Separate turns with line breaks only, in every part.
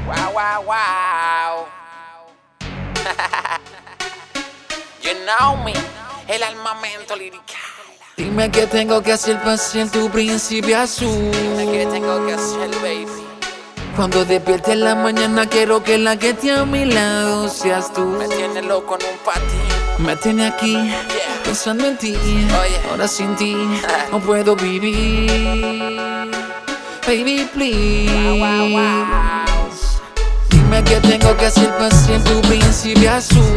Wow, wow, wow. You know me, el armamento lirical.
Dime qué tengo que hacer para ser tu príncipe azul.
Dime qué tengo que hacer, baby.
Cuando despierte en la mañana quiero que la que esté a mi lado seas tú.
Me tiene loco en un patín.
Me tiene aquí pensando en ti.
Oye.
Ahora sin ti no puedo vivir. Baby, please.
Wow, wow, wow.
Dime qué tengo que hacer para ser tu príncipe azul.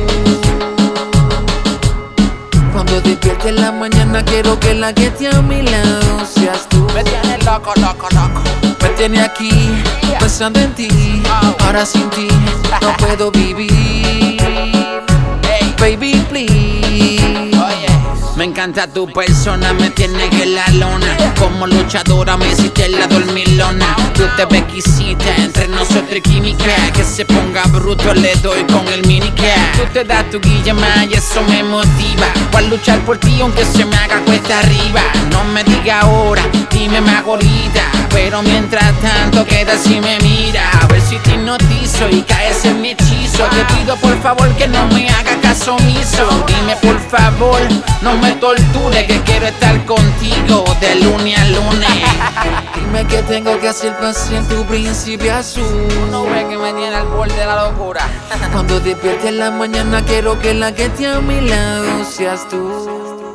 Cuando despierte en la mañana quiero que la que esté a mi lado seas tú.
Me tiene loco, loco, loco.
Me tiene aquí pensando en ti. Ahora sin ti no puedo vivir.
Hey,
Baby, please.
oye.
Me encanta tu persona, me tienes en la lona. Como luchadora me hiciste la dormilona. Tú te ves exquisita, entre nosotros química. Que se ponga bruto le doy con el minicat. Tú te das tu guillema y eso me motiva. Voy a luchar por ti aunque se me haga cuesta arriba. No me diga ahora, dime más ahorita. Pero mientras tanto queda si me mira. A ver si te hipnotizo y caes en mi hechizo. Te pido por favor que no me haga caso omiso. Dime por favor, no me torture, que quiero estar contigo de lunes a lunes. Dime qué tengo que hacer para ser tu príncipe azul.
No ve que me tiene al borde de la locura.
Cuando despierte en la mañana quiero que la que esté a mi lado seas tú.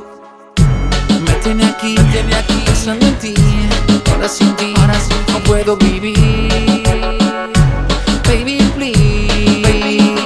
Me tiene aquí pensando en ti. Ahora sin ti no puedo vivir. Baby, please.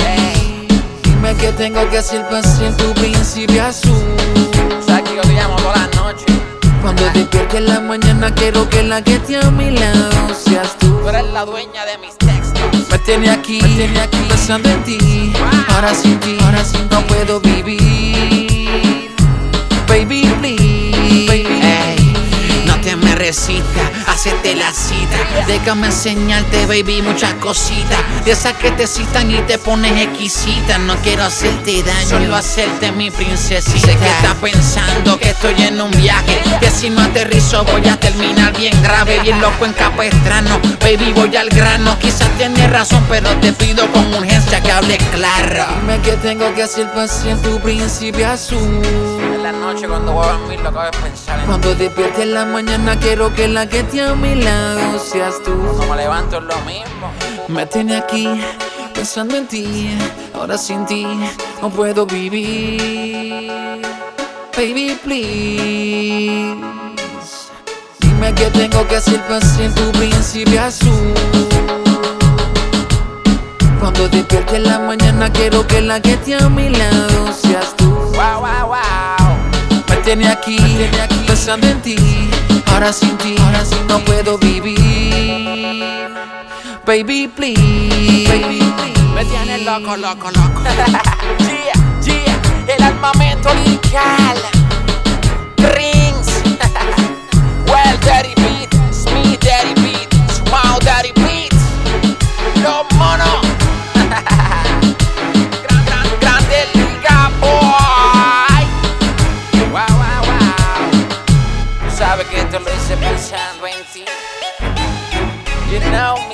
Dime qué tengo que hacer para ser tu príncipe azul.
Sabes que yo te llamo todas las noches.
Cuando despierte en la mañana quiero que la que esté a mi lado seas tú.
Tú eres la dueña de mis textos.
Me tiene aquí pensando en ti. Ahora sin ti no puedo vivir. Baby, please. No te me resistas, hacete la cita. Déjame enseñarte, baby, muchas cositas. De esas que te citan y te pones exquisita. No quiero hacerte daño, solo hacerte mi princesita. Sé que estás pensando que estoy en un viaje, que si no aterrizo voy a terminar bien grave, bien loco en Capestrano. Baby, voy al grano. Quizás tienes razón, pero te pido con urgencia que hables claro. Dime qué tengo que hacer para ser tu príncipe azul.
En la noche cuando voy a dormir lo que voy a pensar en
Cuando despierte en la mañana quiero que la que esté a mi lado seas tú.
cuando me levanto es lo mismo.
Me tiene aquí pensando en ti. Ahora sin ti no puedo vivir. Baby, please. Dime qué tengo que hacer para ser tu príncipe azul. Cuando despierte en la mañana quiero que la que esté a mi lado seas tú.
Wow, wow, wow.
Me tiene aquí pensando en ti. Ahora sin ti no puedo vivir. Baby, please.
Me tiene loco, loco, loco. Yeah, el armamento lirical. Rings. Well, Daddy Beat. Smith, Daddy Beat. Small, Daddy Beat. Los monos. Grande liga, boy. Wow, wow, wow. Tú sabes que esto lo hice pensando en ti. You know me.